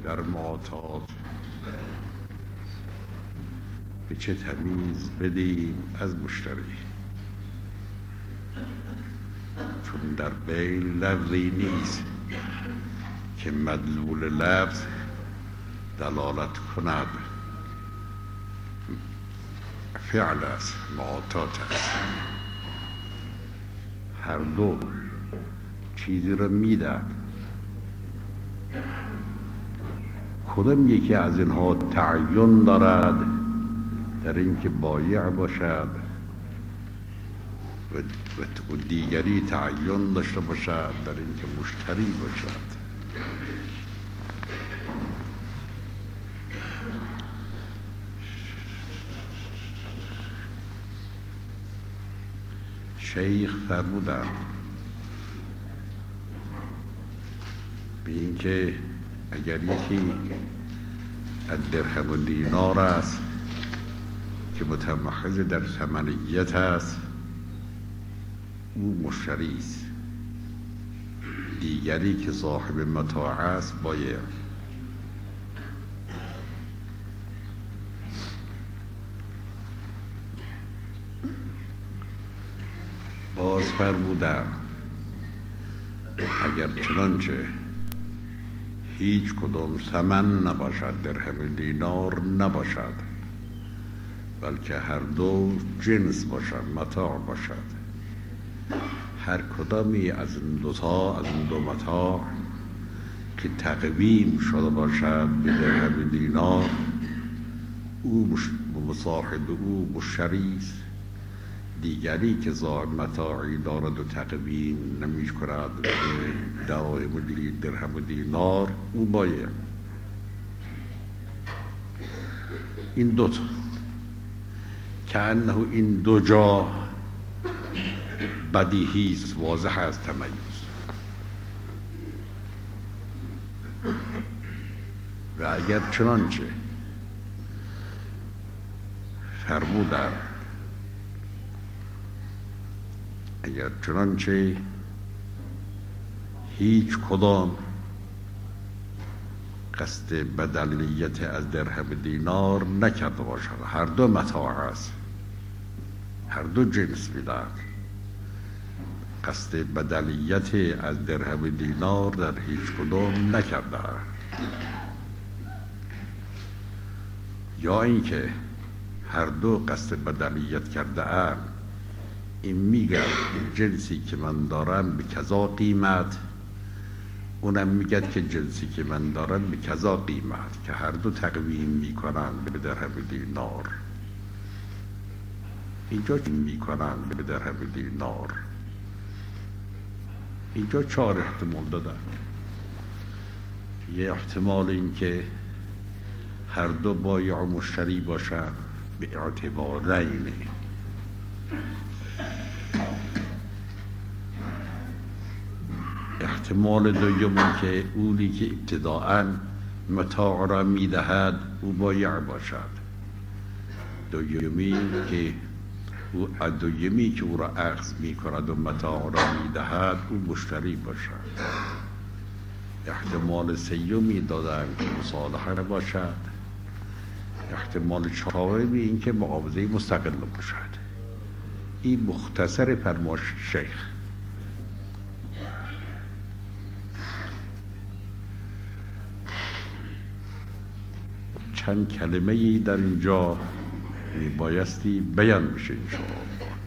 در معاطات به چه تمیز بدیم از مشتری، چون در بین لفظی نیست که مدلول لفظ دلالت کند فعل است، معاطات است. هر دو چیزی را میدن. کدام یکی از اینها تعین دارد در اینکه بایع باشد و دیگری تعین داشته باشد در اینکه مشتری باشد. شیخ فرمودند به اینکه اگر یکی از درهم و دینار است که متمحض در ثمنیت است، او مشتری است. دیگری که صاحب متاع است بایع. باز فرمودم اگر چنانچه هیچ کدام ثمن نباشد، درهم دینار نباشد، بلکه هر دو جنس باشد، متاع باشد، هر کدامی از این دو متاع که تقویم شده باشد به درهم دینار، او مصاحب او مشتری است. دیگری که صاحب متاعی دارد و تقویم نمی کند به درهم و دینار، او بایع. این دوتا که انه این دو جا بدیهی است، واضح است تمیز. و اگر چنانچه فرمودند، اگر چنانچه هیچ کدام قصد بدلیت از درهم دینار نکرده باشد، هر دو متاع است، هر دو جنس میدهد، قصد بدلیت از درهم دینار در هیچ کدام نکرده، یا اینکه هر دو قصد بدلیت کرده اند، این میگه جنسی که من دارم به کذا قیمت، اونم میگه که جنسی که من دارم به کذا قیمت، که هر دو تقویم میکنن به درهم دینار. اینجا میکنن به درهم دینار. اینجا 4 احتمال دادن. یه احتمال این که هر دو بایع و مشتری باشن به اعتبارین. احتمال دومی که اونی که ابتداءً متاع را میدهد او بایع باشد. دومی که او را اخذ میکند و متاع را میدهد او مشتری باشد. احتمال سیومی دادن که مصالحه باشد. احتمال چهارمی این که معاوضه مستقل باشد. این مختصر فرمایش شیخ. چند کلمه ای در اینجا بایستی بیان بشه انشاءالله.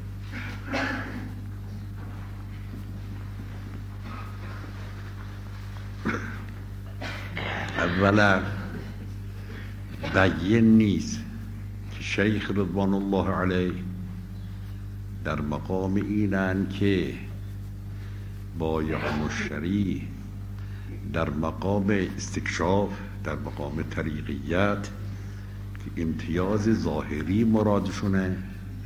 اولا بیان نیست که شیخ رضوان الله علیه در مقام اینن که بایع و مشتری در مقام استکشاف، در مقام طریقیت که امتیاز ظاهری مرادشونه،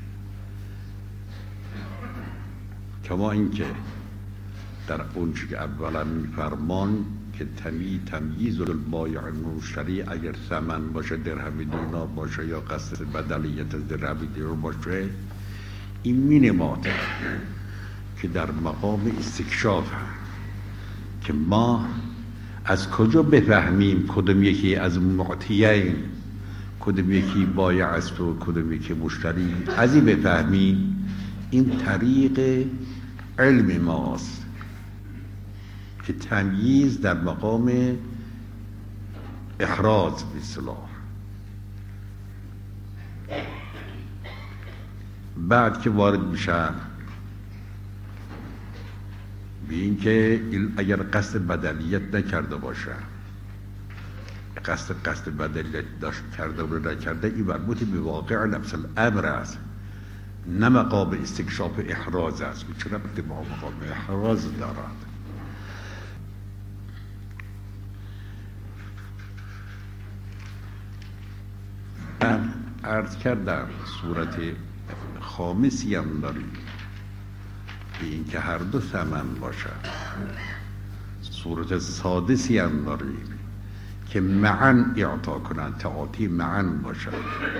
کما اینکه در اونچه که اولا میفرمان که تمییز البایع المشتری اگر ثمن باشه، درهم دینار باشه یا قصد بدلیت از درهم دینار باشه، این مینماد که در مقام استکشاف که ما از کجا بفهمیم کدوم یکی از معطیین، کدوم یکی بایع است و کدوم یکی مشتری؟ از این بفهمیم. این طریق علم ماست که تمییز در مقام احراز به اصطلاح. بعد که وارد میشن به این که اگر قصد بدلیت نکرده باشه، قصد بدلیت داشت کرده و نکرده، این مربوط به واقع نفس الامر است، نه مقام استکشاف احراز است. چرا به مقام احراز دارد؟ من عرض کردم صورت خامسی هم داریم به این که هر دو ثمن باشد، صورت سادسی هم داریم که معا اعطا کنند، تعاطی معا باشد.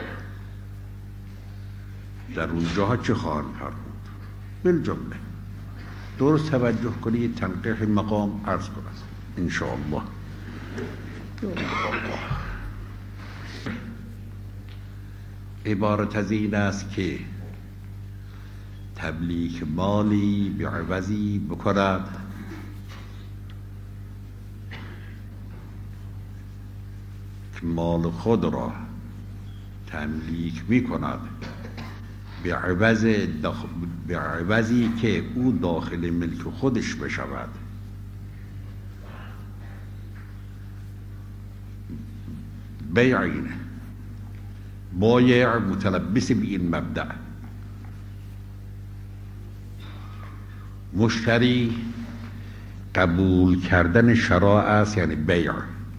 در اونجاها چه خواهند فرمود؟ بالجمله درست توجه کنید، تنقیح مقام عرض کنند انشاءالله. عبارت از این است که تملیک مالی به عوضی بکند که مال خود را تملیک می کند به عوضی که او داخل ملک خودش بشود. بیعین بایع متلبس به این مبدأ، مشتری قبول کردن شراء است، یعنی بیع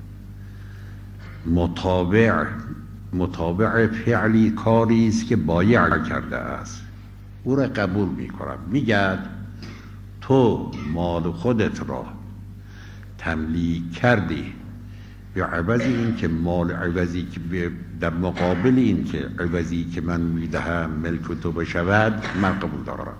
متابع فعلی کاری است که بایع کرده است، او را قبول می‌کند. میگه تو مال خودت را تملیک کردی به عوض این که مال عوضی که در مقابل این که عوضی که من میدهم ملک تو بشود من قبول دارم.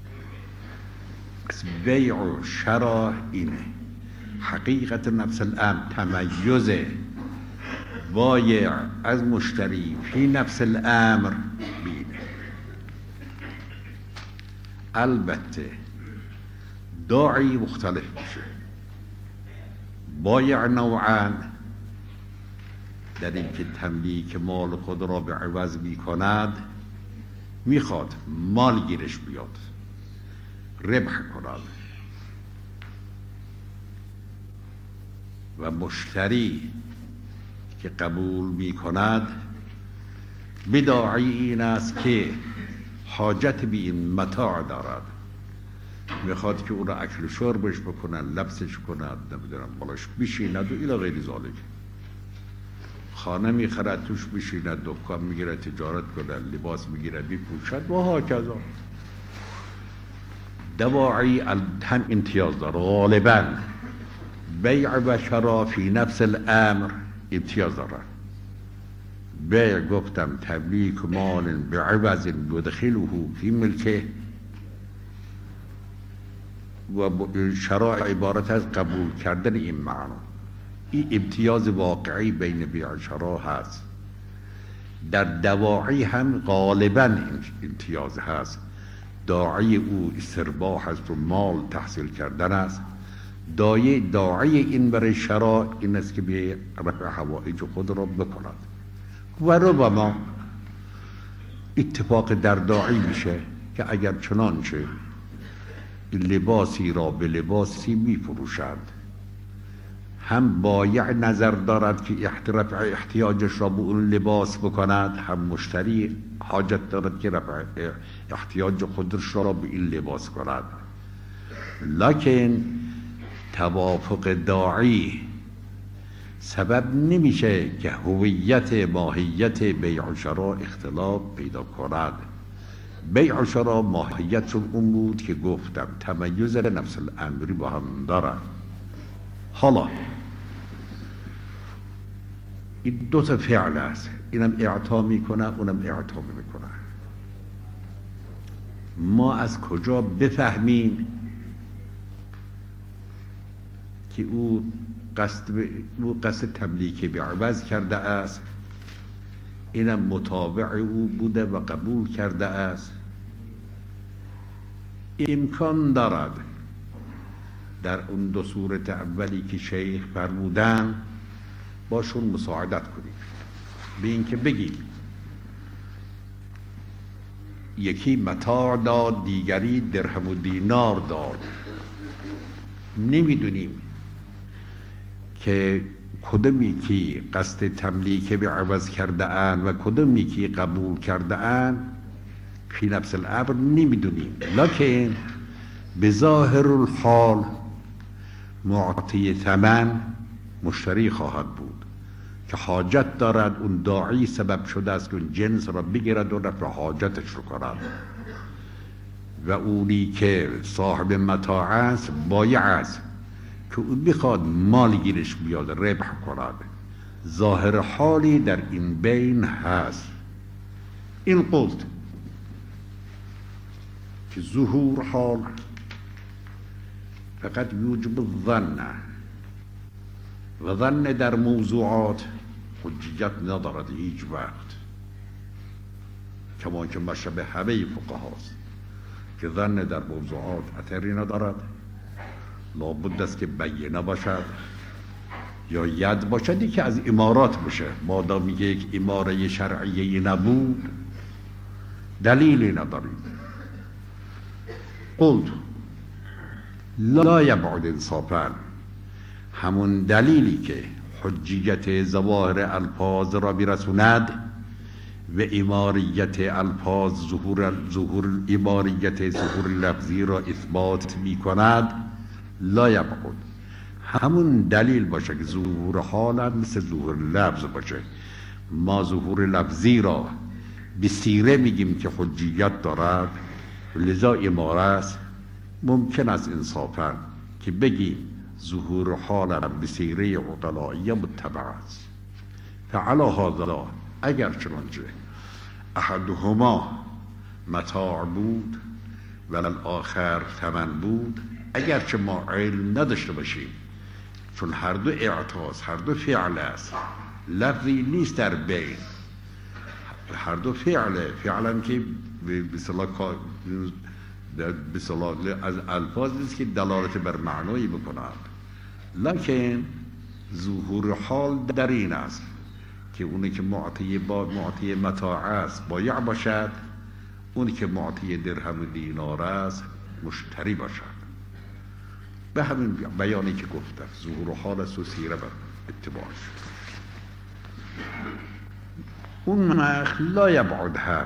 بیع و شرا اینه حقیقت نفس الامر، تمیز بایع از مشتری فی نفس الامر بینه. البته داعی مختلف میشه. بایع نوعان، در این که تملیک مال خود را به عوض می کند، میخواد مال گیرش بیاد، ربح کند، و مشتری که قبول می کند بداعی این است که حاجت به این متاع دارد، میخواد که او را اکل و شربش بکنن، لبسش کند، نمیدونم بالاش بشیند و الی غیر ذالک، خانه میخرد توش بشیند، دکان میگیره تجارت کنه، لباس میگیره بپوشد و هاکذا. دواعی هم امتیاز داره. غالبا بیع و شرا فی نفس الامر امتیاز داره. بیع گفتم تملیک مال بعوض یدخله فی ملکه، و شرع عبارت از قبول کردن این معنا. این امتیاز واقعی بین بیع و شرع هست. در دواعی هم غالبا امتیاز هست. داعی او استرباح است و مال تحصیل کردن است. داعی این برای شرع این است که به رفع حوائج خود را بکند. و ربما اتفاق در داعی میشه که اگر چنانچه لباسی را به لباسی می فروشند، هم بایع نظر دارد که رفع احتیاجش را به اون لباس بکند، هم مشتری حاجت دارد که رفع احتیاج خودش را به این لباس کند. لکن توافق داعی سبب نمیشه که هویت ماهیت بیع و شرا اختلاف پیدا کند. بیع و شرا ماهیتشون اون بود که گفتم تمیز نفس الامری با هم دارن. حالا این دو تا فعل است، اینم اعطا میکنه اونم اعطا میکنه. ما از کجا بفهمیم که او قصد تملیک به عوض کرده است، اینم متابع او بوده و قبول کرده است. امکان دارد در اون دو صورت اولی که شیخ فرمودن باشون مساعدت کنیم، به این که بگیم یکی متاع داد، دیگری درهم و دینار داد، نمیدونیم که کدومی که قصد تملیک به عوض کرده اند و کدومی که قبول کرده اند فی نفس الامر نمیدونیم، لکن به ظاهر الحال معطی ثمن مشتری خواهد بود که حاجت دارد، اون داعی سبب شده است که اون جنس را بگیرد و رفع حاجتش رو کند، و اونی که صاحب متاع است بایع است که اون میخواد مال گیرش بیاد ربح کند. ظاهر حالی در این بین هست. این قلت که ظهور حال فقط یوجب الظن و ظن در موضوعات حجیت ندارد هیچ وقت، کما که مشابه همه فقهاست که ظن در موضوعات اثری ندارد، لابد است که بینه باشد یا ید باشد که از امارات باشه. مادامی که یک اماره شرعیه نبود دلیلی نداریم. قلت لا یبعد انصافا، همون دلیلی که حجیت ظواهر الفاظ را برسوند و اماریت الفاظ ظهور اماریت ظهور لفظی را اثبات می کند، لا یبعد، همون دلیل باشه که ظهور حال مثل ظهور لفظ باشه. ما ظهور لفظی را به سیره میگیم که حجیت دارد، لذا اماره است. ممکن است انصافا که بگیم ظهور حال به سیره عقلائیه متبع است. فعلی هذا، اگر چنانچه احدهما متاع بود و الاخر ثمن بود، اگرچه ما علم نداشته باشیم، چون هر دو اعتاز، هر دو فعل است، لفظی نیست در بین، هر دو فعلا که به صلاح از الفاظ نیست که دلالت بر معنایی بکنند، لکن ظهور حال در این است که اونی که معطی متاع است بایع باشد، اونی که معطی درهم و دینار است مشتری باشد. به همین بیانی که گفتم ظهور حال است و سیره بر اتباعش. اون لا یبعد هم،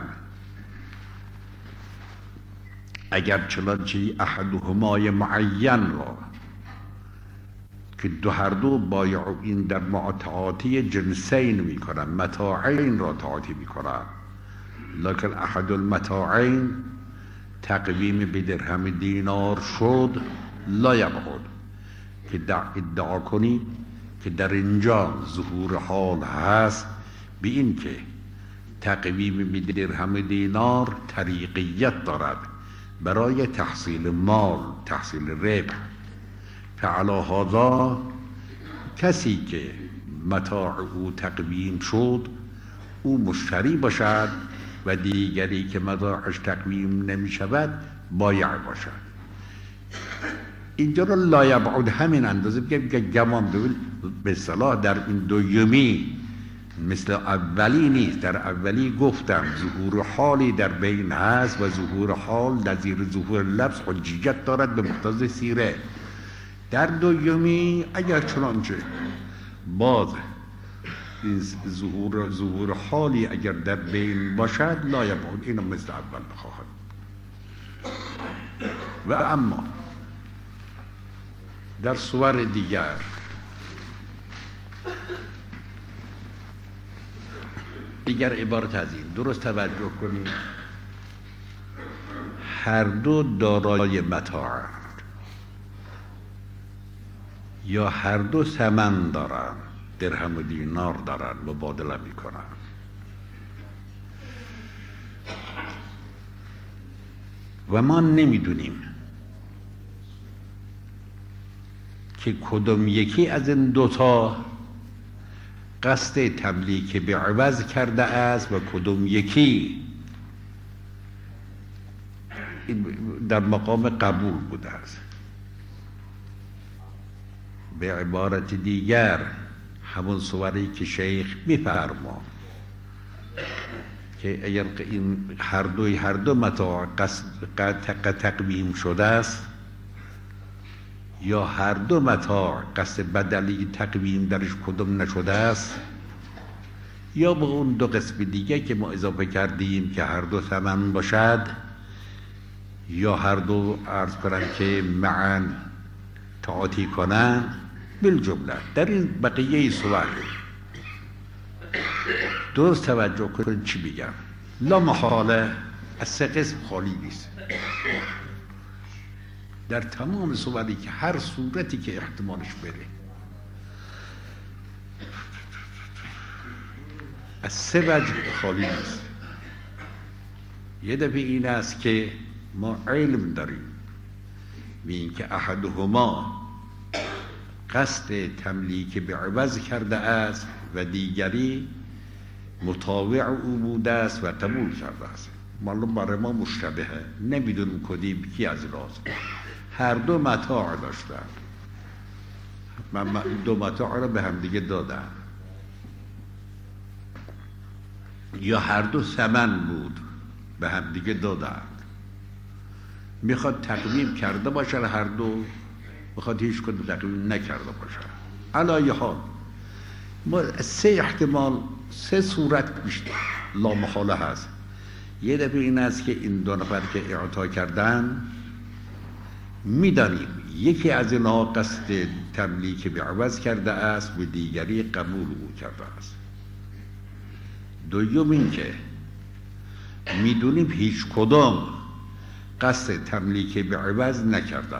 اگر چنانچه احدهمای معین را که هر دو بایعین در تعاطی جنسین می کنن، متاعین را تعاطی می کنن، لکن احد المتاعین تقویم به درهم دینار شد، لا یبعد، که ادعا کنی که در اینجا ظهور حال هست به این که تقویم به درهم دینار طریقیت دارد برای تحصیل مال، تحصیل ربح. فعلی هذا، کسی که متاع او تقویم شد او مشتری باشد و دیگری که متاعش تقویم نمی شود بایع باشد. اینجا رو لا یبعد همین اندازه بگم که گمان به اصطلاح در این دومی مثل اولی نیست. در اولی گفتم ظهور حالی در بین هست و ظهور حال نظیر ظهور لفظ حجیت دارد به مقتضای سیره. در دومی اگر چنانچه باز ظهور حالی اگر در بین باشد لا یبعد، اینو مثل اول بخواهد. و اما در صور دیگر عبارت از این درست توجه کنید، هر دو دارای متاع یا هر دو ثمن دارن، درهم و دینار دارن، مبادله میکنن. و ما نمیدونیم که کدوم یکی از این دوتا قصد تملیک به عوض کرده است و کدوم یکی در مقام قبول بوده است. به عبارت دیگر همون صوری که شیخ میفرما که اگر این هر دو متاع تقویم شده است یا هر دو متاع قصد بدلی تقویم درش کدوم نشده است، یا به اون دو قسم دیگه که ما اضافه کردیم که هر دو ثمن باشد، یا هر دو عرض کنن که معاً تعاطی کنن. بالجمله در این بقیه صور درست توجه کنید چی میگم. لا محاله از سه قسم خالی نیست. در تمام صوری که هر صورتی که احتمالش بره از سه وجه خالی نیست. یه دفعه این است که ما علم داریم به این که احدهما قصد تملیک به عوض کرده است و دیگری مطاوع او بوده است و قبول کرده است. معلوم برای ما مشتبهه، نمیدونیم کدیم کی از راست. هر دو متاع داشتن، من دو متاع را به هم دیگه دادم، یا هر دو ثمن بود به هم دیگه دادن. میخواد تقویم کرده باشه هر دو، میخواد هیچ کدوم تقویم نکرده باشه. علی حال ما سه احتمال، سه صورت بیشتر لا محاله هست. یه دفعه این است که این دو نفر که اعطا کردن میدانیم یکی از اینها قصد تملیک به عوض کرده است و دیگری قبول او کرده است. دوم این که میدونیم هیچ کدام قصد تملیک به عوض نکرده.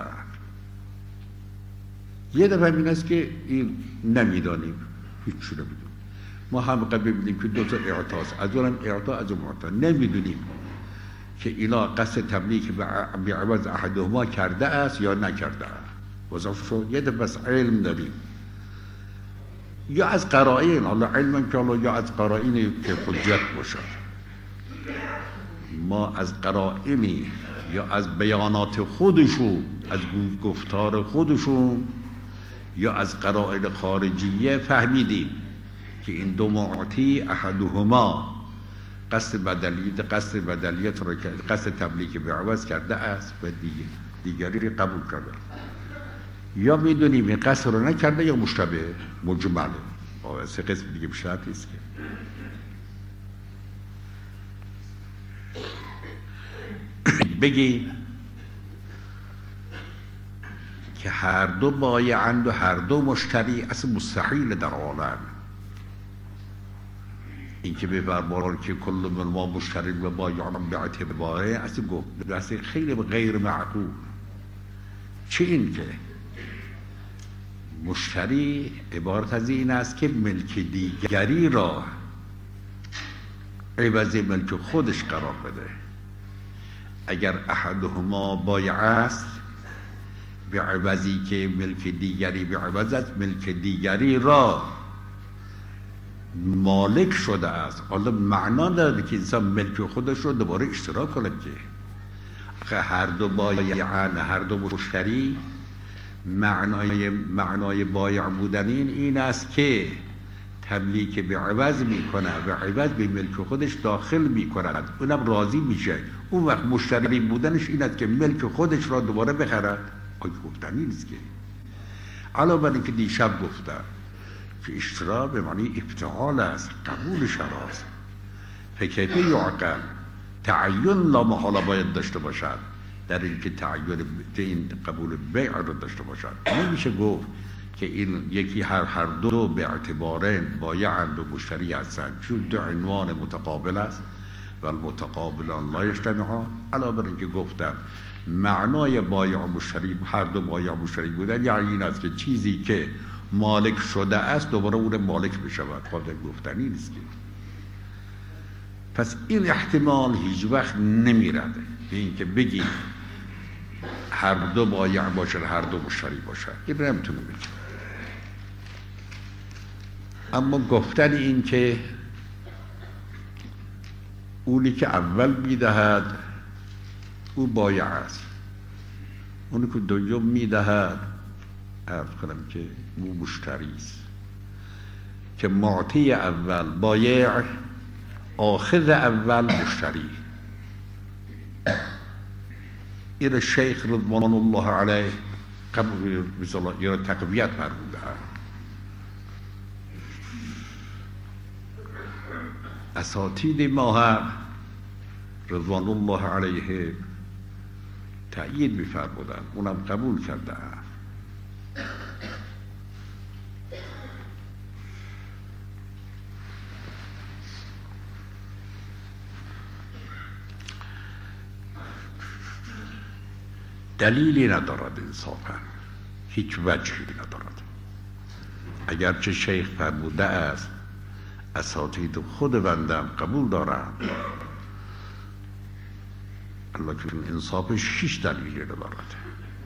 یه دفعه این است که این نمیدانیم، هیچ چی نمیدونیم. ما هم قبل ببینیم که دو تا اعطاست، از اونم اعطا از اون اعطا، نمیدونیم که اینا قصد تملیک به عوض احدهما کرده است یا نکرده است. وضعف شد. یه دفعه بس علم داریم یا از قرائن، حالا علم که حالا یا از قرائنی که حجت باشد. ما از قرائنی یا از بیانات خودشون، از گفتار خودشون یا از قرائن خارجیه فهمیدیم که این دو معطی احدهما قصد بدلیت را قصد تملیک به عوض کرده است و دیگری را قبول کرده. یا میدونیم این قصد را نکرده یا مشتبه مجمله. سه قسم دیگه بیشتر نیست که بگی که هر دو بایعند و هر دو مشتری، اصلا مستحیل در عالم این که بفرمایند که کل من ما مشتری و بایعان به اعتباره، اصلا گفت خیلی غیر معقول. چه این که مشتری عبارت از این است که ملک دیگری را عوض ملک خودش قرار بده. اگر احدهما بایع است به عوضی که ملک دیگری به عوض است، ملک دیگری را مالک شده است. حالا معنا داره که انسان ملک خودش رو دوباره اشتراک کنه که هر دو بایعان، هر دو مشتری، معنای بایع بودن این است که تملیک به عوض میکنه و عوض به ملک خودش داخل میکند، اونم راضی میشه. اون وقت مشتری بودنش این است که ملک خودش را دوباره بخرد. آیا گفتنی نیست که علاوه بر اینکه دیشب گفتم که اشترا به معنی ابتعال است، قبول شراست. فکیفه یعقل تعین لا محاله باید داشته باشد در اینکه تعین این قبول بیع رو داشته باشد. نمیشه گفت که این یکی هر دو به اعتبارین بایعند و مشتری هستند، چون دو عنوان متقابل است و المتقابلان لا یجتمعان. علاوه بر اینکه گفتم معنای بایع و مشتری، هر دو بایع و مشتری بودن یعنی این است که چیزی که مالک شده است دوباره اون مالک بشود. خود گفتنی نیست که. پس این احتمال هیچ وقت نمیرده به این که بگی هر دو بایع باشن، هر دو مشتری باشن، این رو نمیتونه بگه. اما گفتن این که اونی که اول میدهد او بایع است، اونی که دوم میدهد عرض کنم که او مشتری است، که معطی اول بایع، آخذ اول مشتری. این شیخ رضوان الله علیه قبل مثلا یا تقویت فرموده اساتید ما هم رضوان الله علیه تأیید می‌فرمودن، اونم قبول کرده. دلیلی ندارد انصافا، هیچ وجهی ندارد. اگرچه شیخ فرموده است اساتید خود بندم قبول دارم، لیکن انصافش 6 دلیلی ندارد.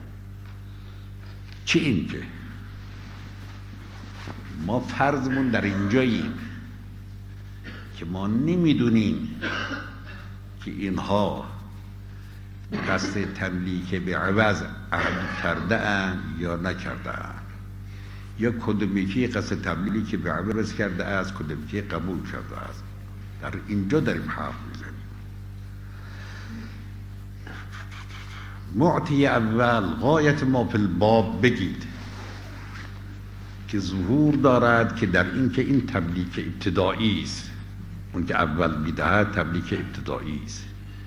چه این که ما فرضمون در اینجاییم که ما نمیدونیم که اینها قصد تملیک به عوض عهد کرده اند یا نکرده اند، یا کدومیکی قصد تملیک به عوض کرده است، کدومیکی قبول کرده است. در اینجا داریم حرف میزنیم. معطی اول غایت ما فی الباب بگید که ظهور دارد که در این که این تملیک ابتدایی است، اون که اول میدهد تملیک ابتدایی است.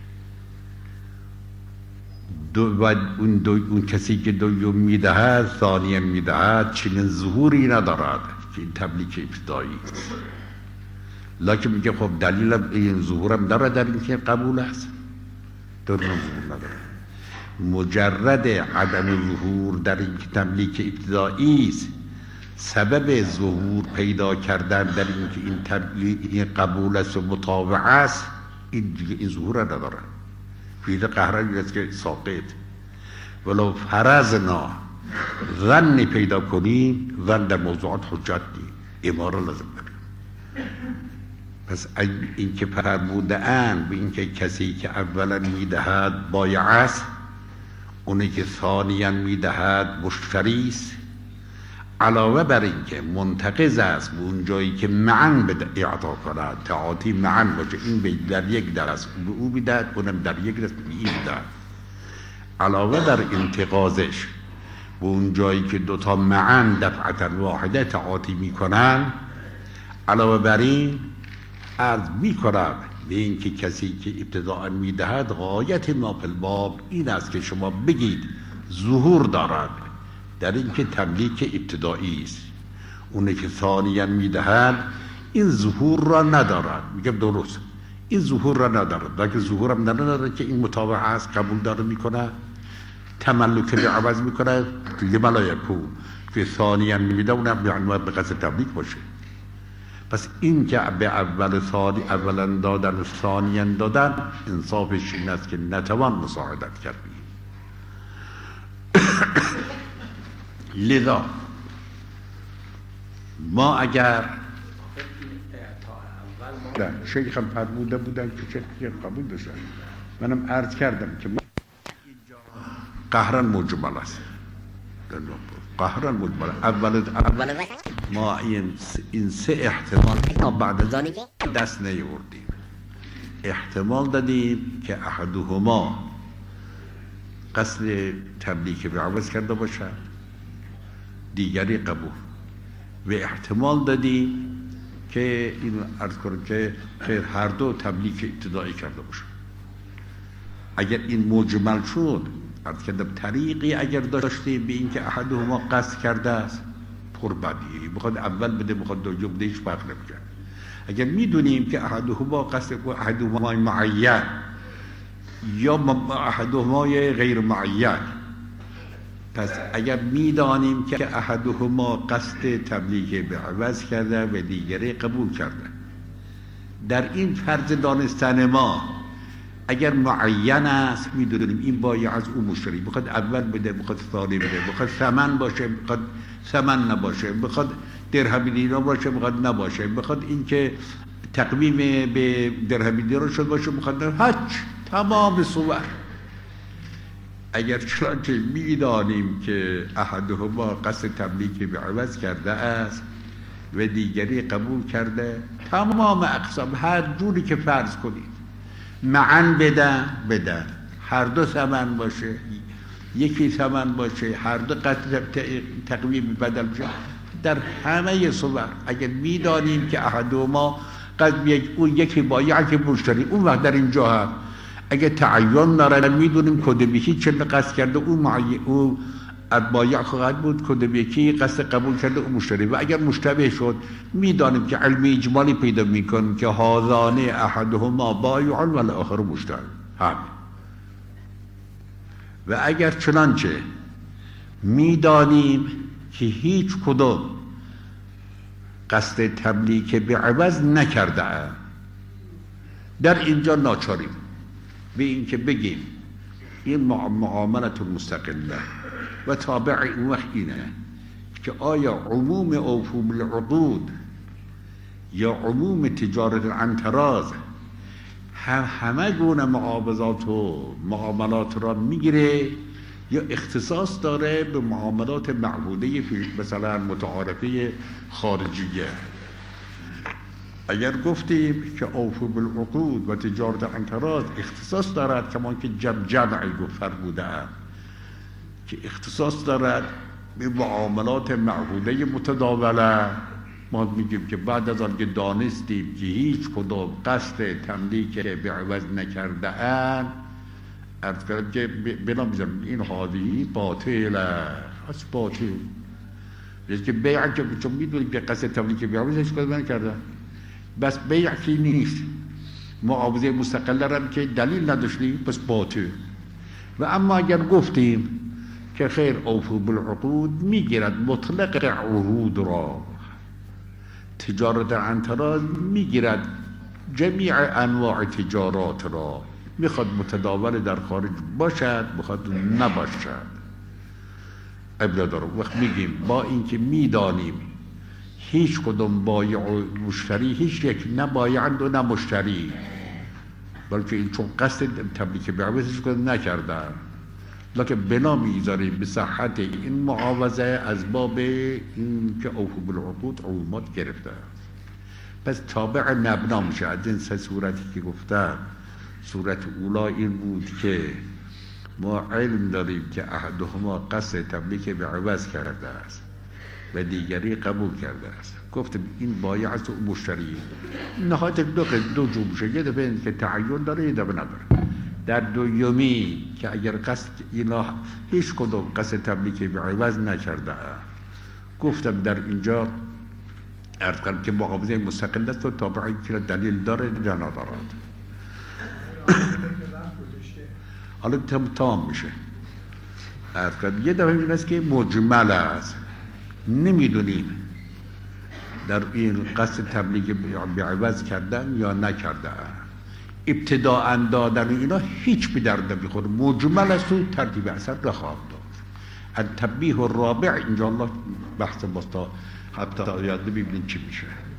اون کسی که دوم میدهد، ثانیم میدهد، چنین ظهوری ندارد که این تملیک ابتدایی است. لکن میگه خب دلیل این ظهورم دارد در این که قبول است، در ظهور ندارد. مجرد عدم ظهور در این که تملیک ابتدایی است سبب ظهور پیدا کردن در این که این تملیک قبول است و مطابق است، این ظهور ندارد. فیل قهرن است که ساقط. ولو فرضنا ظن پیدا کنیم، ظن در موضوعات حجت نیم، اماره لازم داریم. پس این که فرموده اند به این که کسی که اولا میدهد بایع است، اونی که ثانیا میدهد مشتری است، علاوه بر این که منتقض است به اون جایی که معاً به اعطا کند، تعاطی معاً باشه، این در یک درس به او میدهد، اونم در یک درس به این میدهد. علاوه بر انتقاضش به اون جایی که دوتا معاً دفعتا واحده تعاطی میکنن، علاوه بر این عرض میکنم به این که کسی که ابتداء میدهد غایت ما فی الباب این است که شما بگید ظهور دارد در این که تملیک ابتدایی است. اونه که ثانیا میدهد این ظهور را ندارد. میگم درست، این ظهور را ندارد، لیکن ظهور هم ندارد که این مطابق است، قبول داره میکنه، تملک به عوض میکنه. لما لا یکون که ثانیا میده اونم یعنی به قصد تملیک باشه. پس این که به اولا دادن و ثانیا دادن انصافش این است که نتوان مساعدت کرد. لذا ما اگر شیخ هم فرموده بودن که شیخ قبول داشتن، منم عرض کردم که قهرن مجمل است، قهرن مجمل. اول ما این سه احتمال بعد ذلك دست نیاوردیم. احتمال دادیم که احدهما قصد تملیک به عوض کرده باشد، دیگری قبول. و احتمال دادیم که این عرض کنم که هر دو تملیک ابتدایی کرده باشد. اگر این مجمل شد، عرض کردم طریقی اگر داشتیم به این که احدهما قصد کرده است، پربدیهی بخواد اول بده بخواد دوم بده، هیچ فرق نمی‌کنه. اگر میدونیم که احدهما قصد احدهما معین یا احدهما غیر معین، پس اگر میدانیم که احدهما قصد تملیک به عوض کرده و دیگری قبول کرده، در این فرض دانستن ما اگر معین است میدونیم این بایع از اون مشتری، بخواد اول بده، بخواد ثانی بده، بخواد ثمن باشه، بخواد ثمن نباشه، بخواد درهم دینار باشه، بخواد نباشه، بخواد اینکه تقویم به درهم دینار شد باشه، بخواد هیچ تمام صور. اگر چنانچه میدانیم که احدهما قصد تملیک به عوض کرده است و دیگری قبول کرده، تمام اقسام هر جوری که فرض کنید معن بدن، هر دو ثمن باشه، یکی ثمن باشه، هر دو قصد تقویم بدل باشه، در همه صور اگر میدانیم که احدهما قصد اون یکی بایع که مشتری، اون وقت در اینجا هم اگه تعین داره میدونیم کدوم یکی چه قصد کرده، اون بایع خواهد بود، کدوم یکی قصد قبول کرده اون مشتری. و اگر مشتبه شد میدانیم که علم اجمالی پیدا میکنیم که هذان احدهما بایع و الاخر مشتری همین. و اگر چنانچه میدانیم که هیچ کدوم قصد تملیک به عوض نکرده اند، در اینجا ناچاریم به این که بگیم این معاملت مستقله و تابع این وقت اینه که آیا عموم اوفو بالعقود یا عموم تجارت الانتراز همه گونه معاوضات و معاملات را میگیره یا اختصاص داره به معاملات معهوده مثلا متعارفه خارجیه. اگر گفتیم که اوفو بالعقود و تجارت الانتراز اختصاص دارد، کمان که جمعی گفت فرموده‌ام که اختصاص دارد به معاملات معهوده متداوله، ما میگیم که بعد از آن که دانستیم که هیچ کدام قصد تملیک به عوض نکرده اند، عرض کردم که بنابراین این حاضی باطل است، باطل است که بیع که چون میدونیم که قصد تملیک به عوض هیچ کدام نکرده، بس بیع که نیست، معاوضه مستقله را که دلیل نداشتیم پس باطل. و اما اگر گفتیم که خیر اوفو بالعقود میگیرد مطلق عروض را، تجارت انتراز میگیرد جمیع انواع تجارات را، میخواد متداول در خارج باشد میخواد نباشد ابدا داره. وقت میگیم با اینکه میدانیم هیچ کدوم بایع و مشتری هیچ یک نه بایعند و نه مشتری، بلکه این چون قصد تملیک به عوض هیچ کدوم نکردن، لکن بنا میذاریم به صحت این معاوضه از باب این که اوفو بالعقود عمومات گرفته. پس تابع مبنا میشه از این سه صورتی که گفتم. صورت اولا این بود که ما علم داریم که احدهما قصد تملیک به عوض کرده است و دیگری قبول کرده است، گفتم این بایع است و مشتری. نهایت دو جو میشه، یه دفعه این که تعین داره، یه دفعه نداره. در دومی که اگر قصد اینا هیچ کدوم قصد تملیک به عوض نکرده، گفتم در اینجا عرض کردم که معاوضه مستقل است و تابعی که دلیل داره یا ندارد. حالا تمام میشه. عرض کردم یه دفعه این است که مجمل است، نمیدونیم در این قصد تملیک به عوض کردن یا نکردن. ابتداء دادن اینا هیچ به درد نمیخوره، مجمل است و ترتیب اثر نخواهد داد. التنبیه الرابع اینجا الله بحث باستا حتی یاد ببینید چی میشه.